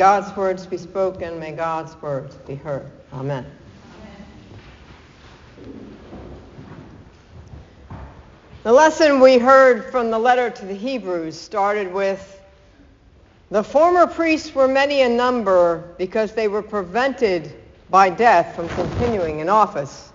God's words be spoken. May God's words be heard. Amen. The lesson we heard from the letter to the Hebrews started with, the former priests were many in number because they were prevented by death from continuing in office.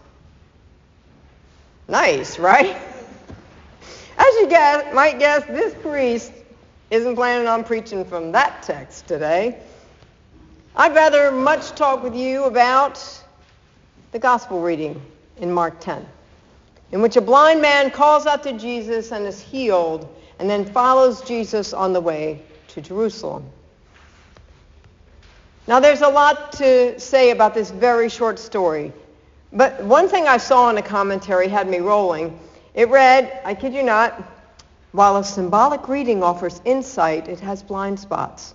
Nice, right? As you might guess, this priest isn't planning on preaching from that text today. I'd rather much talk with you about the gospel reading in Mark 10, in which a blind man calls out to Jesus and is healed, and then follows Jesus on the way to Jerusalem. Now, there's a lot to say about this very short story, but one thing I saw in a commentary had me rolling. It read, I kid you not, while a symbolic reading offers insight, it has blind spots.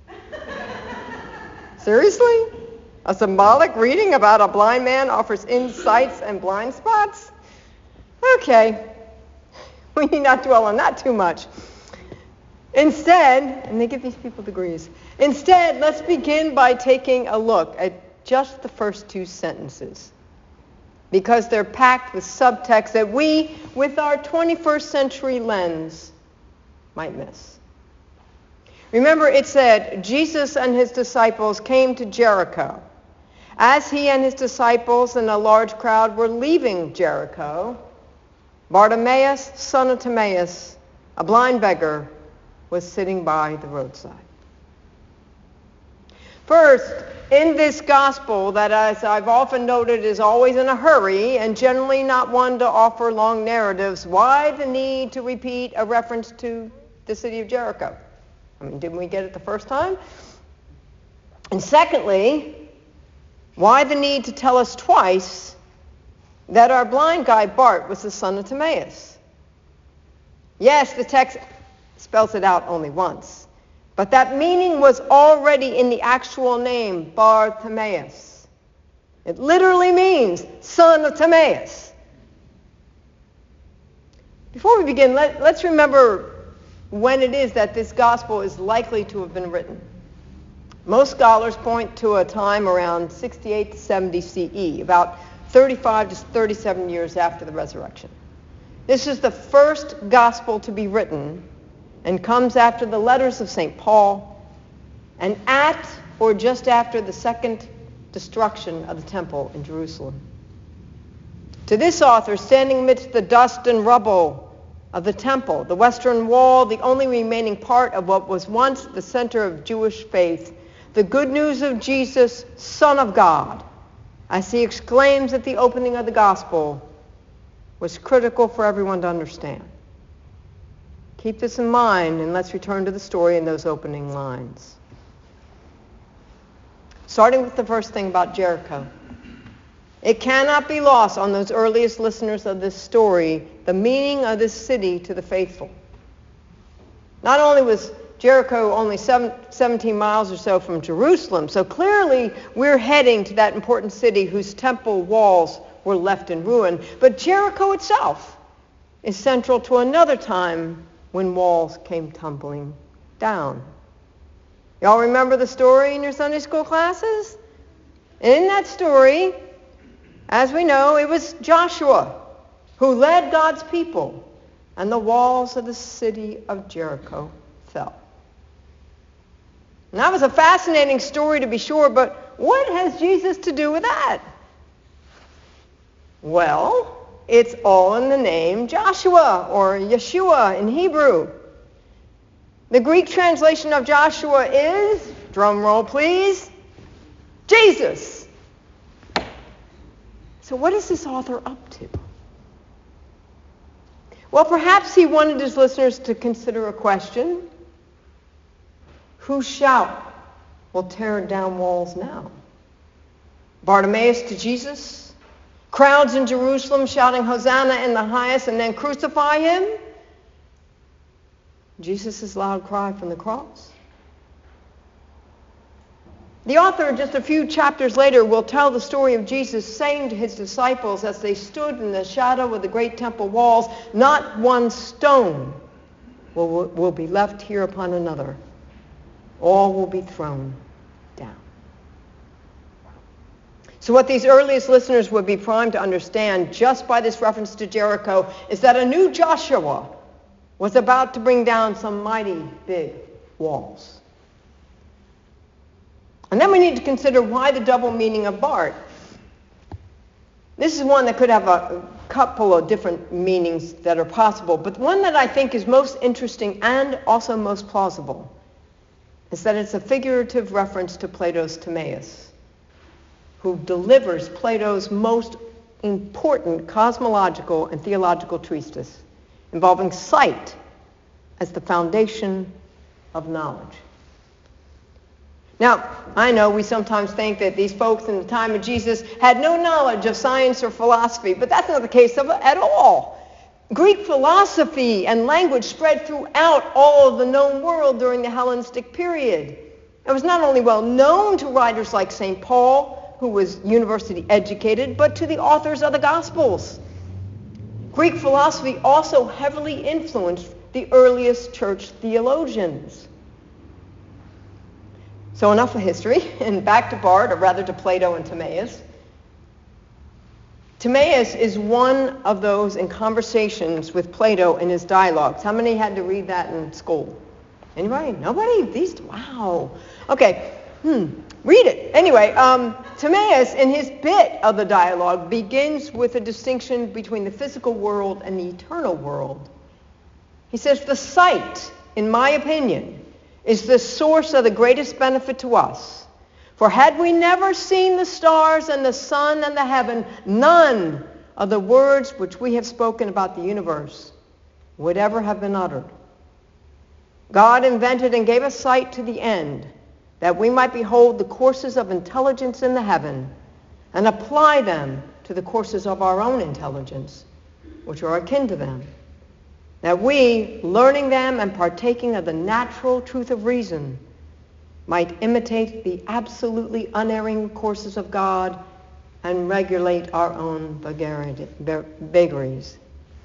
Seriously? A symbolic reading about a blind man offers insights and blind spots? Okay, we need not dwell on that too much. Instead, and they give these people degrees, instead, let's begin by taking a look at just the first two sentences, because they're packed with subtext that we, with our 21st century lens, might miss. Remember, it said, Jesus and his disciples came to Jericho. As he and his disciples and a large crowd were leaving Jericho, Bartimaeus, son of Timaeus, a blind beggar, was sitting by the roadside. First, in this gospel that, as I've often noted, is always in a hurry and generally not one to offer long narratives, why the need to repeat a reference to the city of Jericho? I mean, didn't we get it the first time? And secondly, why the need to tell us twice that our blind guy, Bart, was the son of Timaeus? Yes, the text spells it out only once, but that meaning was already in the actual name, Bartimaeus. It literally means son of Timaeus. Before we begin, let's remember when it is that this gospel is likely to have been written. Most scholars point to a time around 68 to 70 CE, about 35 to 37 years after the resurrection. This is the first gospel to be written and comes after the letters of St. Paul and at or just after the second destruction of the temple in Jerusalem. To this author, standing amidst the dust and rubble of the temple, the western wall, the only remaining part of what was once the center of Jewish faith, the good news of Jesus, Son of God, as he exclaims at the opening of the gospel, was critical for everyone to understand. Keep this in mind, and let's return to the story in those opening lines. Starting with the first thing about Jericho. It cannot be lost on those earliest listeners of this story the meaning of this city to the faithful. Not only was Jericho only 17 miles or so from Jerusalem, so clearly we're heading to that important city whose temple walls were left in ruin, but Jericho itself is central to another time when walls came tumbling down. Y'all remember the story in your Sunday school classes? And in that story, as we know, it was Joshua who led God's people, and the walls of the city of Jericho fell. And that was a fascinating story to be sure, but what has Jesus to do with that? Well, it's all in the name Joshua, or Yeshua in Hebrew. The Greek translation of Joshua is, drum roll please, Jesus. So what is this author up to? Well, perhaps he wanted his listeners to consider a question. Whose shout will tear down walls now? Bartimaeus to Jesus? Crowds in Jerusalem shouting Hosanna in the highest and then crucify him? Jesus' loud cry from the cross? The author, just a few chapters later, will tell the story of Jesus saying to his disciples as they stood in the shadow of the great temple walls, not one stone will be left here upon another. All will be thrown So what these earliest listeners would be primed to understand just by this reference to Jericho is that a new Joshua was about to bring down some mighty big walls. And then we need to consider why the double meaning of Bart. This is one that could have a couple of different meanings that are possible, but one that I think is most interesting and also most plausible is that it's a figurative reference to Plato's Timaeus, who delivers Plato's most important cosmological and theological treatise involving sight as the foundation of knowledge. Now, I know we sometimes think that these folks in the time of Jesus had no knowledge of science or philosophy, but that's not the case at all. Greek philosophy and language spread throughout all of the known world during the Hellenistic period. It was not only well known to writers like St. Paul, who was university educated, but to the authors of the Gospels. Greek philosophy also heavily influenced the earliest church theologians. So enough of history, and back to Bart, or rather to Plato and Timaeus. Timaeus is one of those in conversations with Plato in his dialogues. How many had to read that in school? Anybody? Nobody? Wow. Okay. Read it. Anyway, Timaeus, in his bit of the dialogue, begins with a distinction between the physical world and the eternal world. He says, the sight, in my opinion, is the source of the greatest benefit to us. For had we never seen the stars and the sun and the heaven, none of the words which we have spoken about the universe would ever have been uttered. God invented and gave us sight to the end, that we might behold the courses of intelligence in the heaven and apply them to the courses of our own intelligence, which are akin to them. That we, learning them and partaking of the natural truth of reason, might imitate the absolutely unerring courses of God and regulate our own vagaries.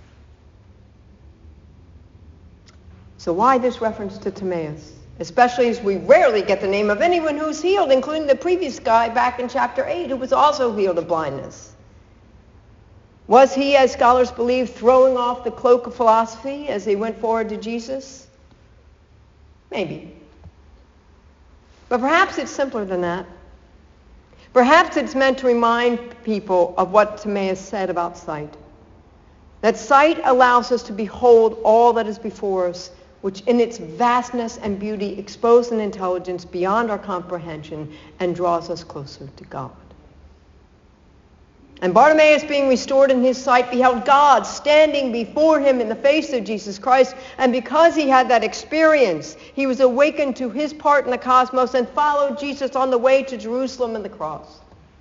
So why this reference to Timaeus? Especially as we rarely get the name of anyone who's healed, including the previous guy back in chapter 8 who was also healed of blindness. Was he, as scholars believe, throwing off the cloak of philosophy as he went forward to Jesus? Maybe. But perhaps it's simpler than that. Perhaps it's meant to remind people of what Timaeus said about sight. That sight allows us to behold all that is before us, which in its vastness and beauty exposes an intelligence beyond our comprehension and draws us closer to God. And Bartimaeus, being restored in his sight, beheld God standing before him in the face of Jesus Christ. And because he had that experience, he was awakened to his part in the cosmos and followed Jesus on the way to Jerusalem and the cross.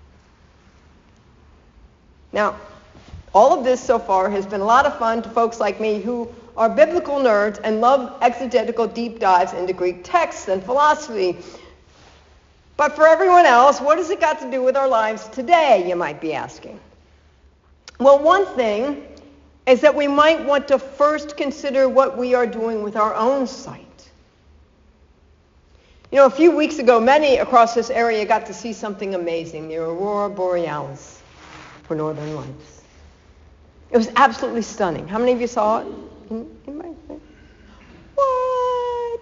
Now, all of this so far has been a lot of fun to folks like me who are biblical nerds and love exegetical deep dives into Greek texts and philosophy. But for everyone else, what has it got to do with our lives today, you might be asking? Well, one thing is that we might want to first consider what we are doing with our own sight. You know, a few weeks ago, many across this area got to see something amazing, the Aurora Borealis for Northern Lights. It was absolutely stunning. How many of you saw it? Anybody? What?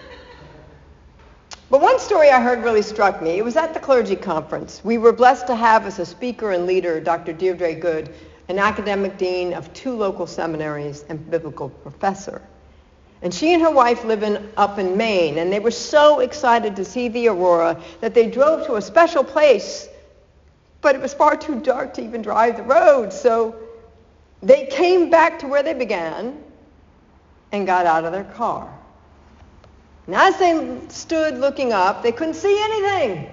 But one story I heard really struck me. It was at the clergy conference. We were blessed to have as a speaker and leader Dr. Deirdre Good, an academic dean of 2 local seminaries and biblical professor. And she and her wife live up in Maine, and they were so excited to see the aurora that they drove to a special place, but it was far too dark to even drive the road. So they came back to where they began and got out of their car. And as they stood looking up, they couldn't see anything.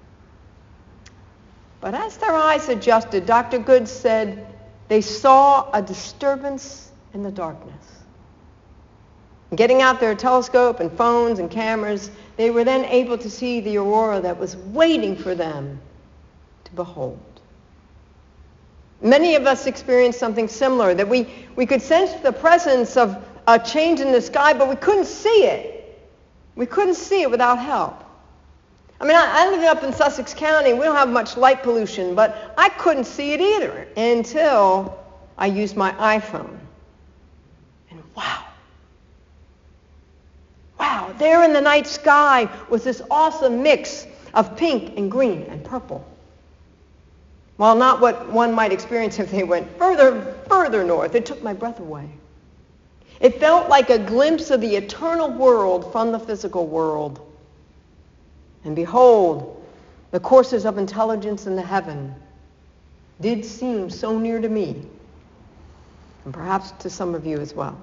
But as their eyes adjusted, Dr. Good said they saw a disturbance in the darkness. Getting out their telescope and phones and cameras, they were then able to see the aurora that was waiting for them to behold. Many of us experienced something similar, that we could sense the presence of a change in the sky, but we couldn't see it. We couldn't see it without help. I mean, I live up in Sussex County. We don't have much light pollution, but I couldn't see it either until I used my iPhone. And wow, there in the night sky was this awesome mix of pink and green and purple. While not what one might experience if they went further north, it took my breath away. It felt like a glimpse of the eternal world from the physical world. And behold, the courses of intelligence in the heaven did seem so near to me, and perhaps to some of you as well.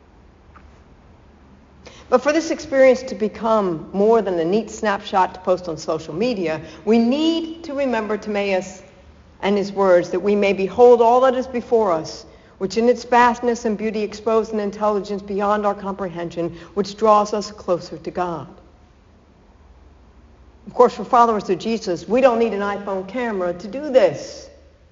But for this experience to become more than a neat snapshot to post on social media, we need to remember Timaeus and his words, that we may behold all that is before us, which in its vastness and beauty expose an intelligence beyond our comprehension, which draws us closer to God. Of course, for followers of Jesus, we don't need an iPhone camera to do this.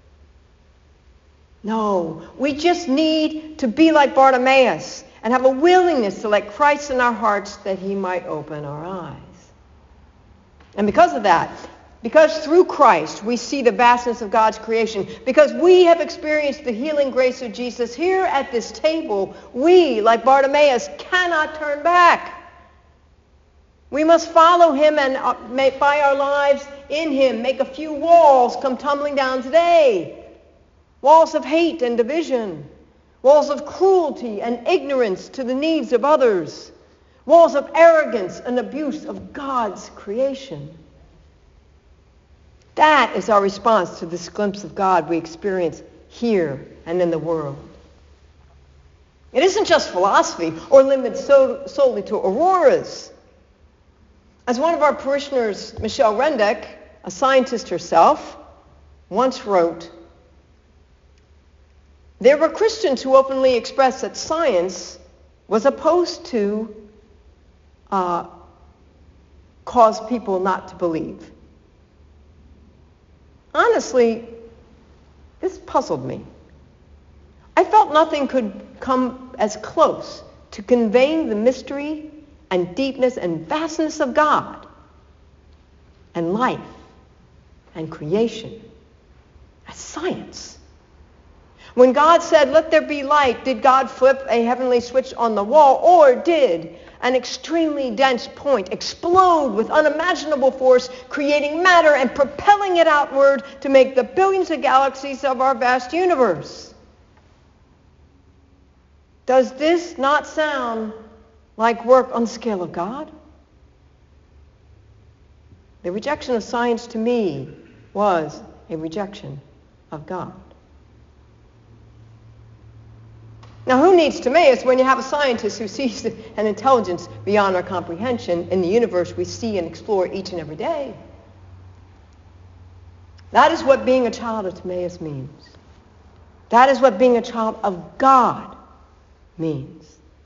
No, we just need to be like Bartimaeus and have a willingness to let Christ in our hearts that he might open our eyes. And because of that, because through Christ we see the vastness of God's creation, because we have experienced the healing grace of Jesus here at this table, we, like Bartimaeus, cannot turn back. We must follow him and by our lives in him, make a few walls come tumbling down today. Walls of hate and division. Walls of cruelty and ignorance to the needs of others. Walls of arrogance and abuse of God's creation. That is our response to this glimpse of God we experience here and in the world. It isn't just philosophy or limited solely to auroras. As one of our parishioners, Michelle Rendeck, a scientist herself, once wrote, there were Christians who openly expressed that science was opposed to cause people not to believe. Honestly, this puzzled me. I felt nothing could come as close to conveying the mystery and deepness and vastness of God and life and creation as science. When God said, let there be light, did God flip a heavenly switch on the wall, or did an extremely dense point explode with unimaginable force, creating matter and propelling it outward to make the billions of galaxies of our vast universe? Does this not sound like work on the scale of God? The rejection of science to me was a rejection of God. Now, who needs Timaeus when you have a scientist who sees an intelligence beyond our comprehension in the universe we see and explore each and every day? That is what being a child of Timaeus means. That is what being a child of God means.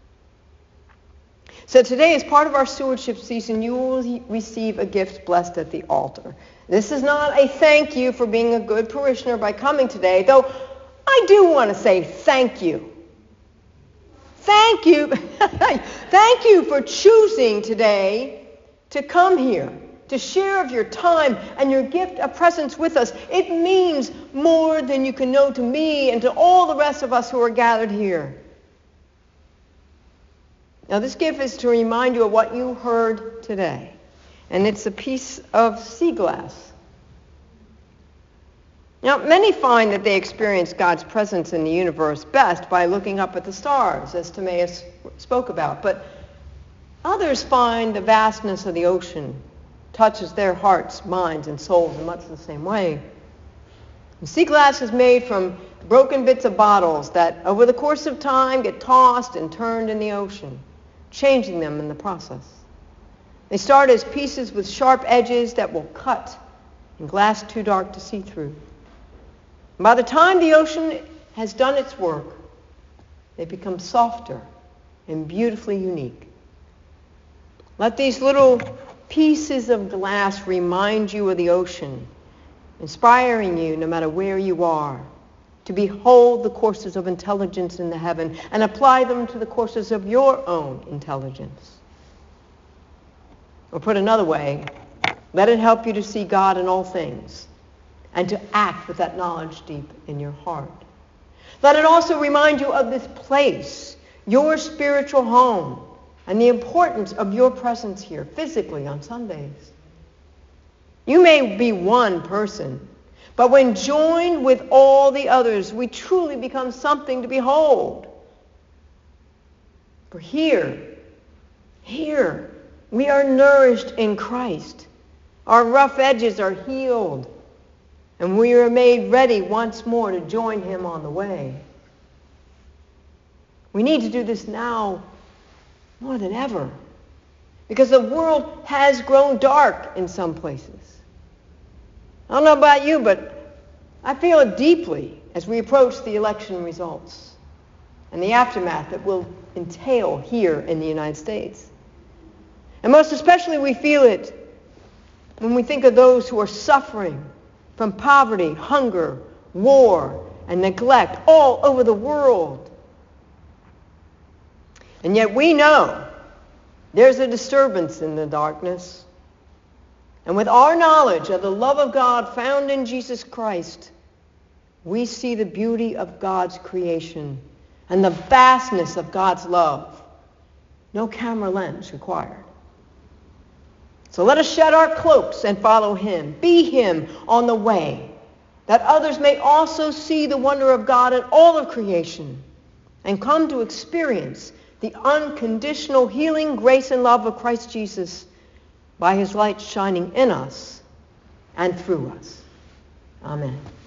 So today, as part of our stewardship season, you will receive a gift blessed at the altar. This is not a thank you for being a good parishioner by coming today, though I do want to say thank you. Thank you. Thank you for choosing today to come here, to share of your time and your gift of presence with us. It means more than you can know to me and to all the rest of us who are gathered here. Now, this gift is to remind you of what you heard today. And it's a piece of sea glass. Now, many find that they experience God's presence in the universe best by looking up at the stars, as Timaeus spoke about. But others find the vastness of the ocean touches their hearts, minds, and souls in much the same way. And sea glass is made from broken bits of bottles that, over the course of time, get tossed and turned in the ocean, changing them in the process. They start as pieces with sharp edges that will cut in glass too dark to see through. And by the time the ocean has done its work, they become softer and beautifully unique. Let these little pieces of glass remind you of the ocean, inspiring you, no matter where you are, to behold the courses of intelligence in the heaven and apply them to the courses of your own intelligence. Or put another way, Let it help you to see God in all things and to act with that knowledge deep in your heart. Let it also remind you of this place, your spiritual home, and the importance of your presence here physically on Sundays. You may be one person, but when joined with all the others, we truly become something to behold. For here, we are nourished in Christ. Our rough edges are healed, and we are made ready once more to join him on the way. We need to do this now more than ever, because the world has grown dark in some places. I don't know about you, but I feel it deeply as we approach the election results and the aftermath that will entail here in the United States. And most especially we feel it when we think of those who are suffering from poverty, hunger, war, and neglect all over the world. And yet we know there's a disturbance in the darkness. And with our knowledge of the love of God found in Jesus Christ, we see the beauty of God's creation and the vastness of God's love. No camera lens required. So let us shed our cloaks and follow him. Be him on the way, that others may also see the wonder of God in all of creation and come to experience the unconditional healing grace and love of Christ Jesus by his light shining in us and through us. Amen.